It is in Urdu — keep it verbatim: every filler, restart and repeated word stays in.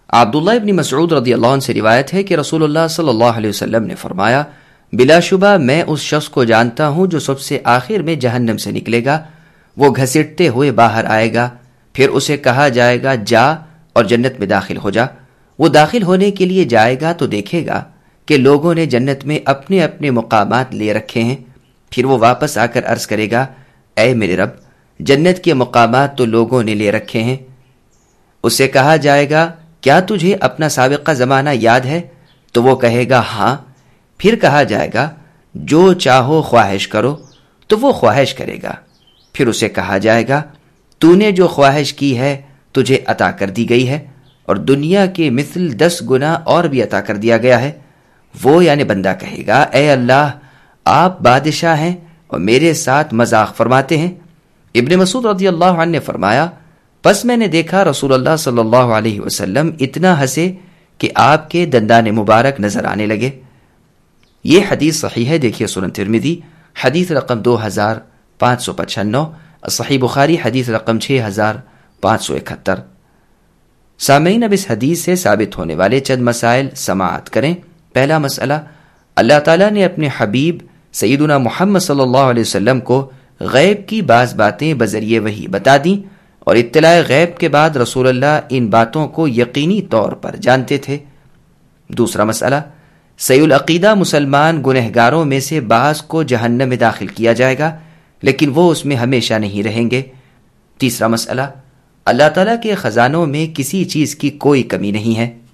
عبداللہ ابن مسعود رضی اللہ عنہ سے روایت ہے کہ رسول اللہ صلی اللہ علیہ وسلم نے فرمایا، بلا شبہ میں اس شخص کو جانتا ہوں جو سب سے آخر میں جہنم سے نکلے گا، وہ گھسیٹتے ہوئے باہر آئے گا، پھر اسے کہا جائے گا جا اور جنت میں داخل ہو جا۔ وہ داخل ہونے کے لیے جائے گا تو دیکھے گا کہ لوگوں نے جنت میں اپنے اپنے مقامات لے رکھے ہیں، پھر وہ واپس آ کر عرض کرے گا، اے میرے رب، جنت کے مقامات تو لوگوں نے لے رکھے ہیں۔ اسے کہا جائے گا، کیا تجھے اپنا سابقہ زمانہ یاد ہے؟ تو وہ کہے گا ہاں۔ پھر کہا جائے گا، جو چاہو خواہش کرو، تو وہ خواہش کرے گا۔ پھر اسے کہا جائے گا، تو نے جو خواہش کی ہے تجھے عطا کر دی گئی ہے، اور دنیا کے مثل دس گنا اور بھی عطا کر دیا گیا ہے۔ وہ یعنی بندہ کہے گا، اے اللہ، آپ بادشاہ ہیں اور میرے ساتھ مذاق فرماتے ہیں۔ ابن مسعود رضی اللہ عنہ نے فرمایا، پس میں نے دیکھا رسول اللہ صلی اللہ علیہ وسلم اتنا ہنسے کہ آپ کے دندان مبارک نظر آنے لگے۔ یہ حدیث صحیح ہے، دیکھیے سنن ترمذی حدیث رقم دو ہزار پانچ سو پچانو، صحیح بخاری حدیث رقم چھ ہزار پانچ سو اکہتر۔ سامعین، اب اس حدیث سے ثابت ہونے والے چند مسائل سماعت کریں۔ پہلا مسئلہ، اللہ تعالیٰ نے اپنے حبیب سیدنا محمد صلی اللہ علیہ وسلم کو غیب کی بعض باتیں بذریعہ وحی بتا دیں، اور اطلاع غیب کے بعد رسول اللہ ان باتوں کو یقینی طور پر جانتے تھے۔ دوسرا مسئلہ، صحیح العقیدہ مسلمان گنہگاروں میں سے بعض کو جہنم میں داخل کیا جائے گا، لیکن وہ اس میں ہمیشہ نہیں رہیں گے۔ تیسرا مسئلہ، اللہ تعالیٰ کے خزانوں میں کسی چیز کی کوئی کمی نہیں ہے۔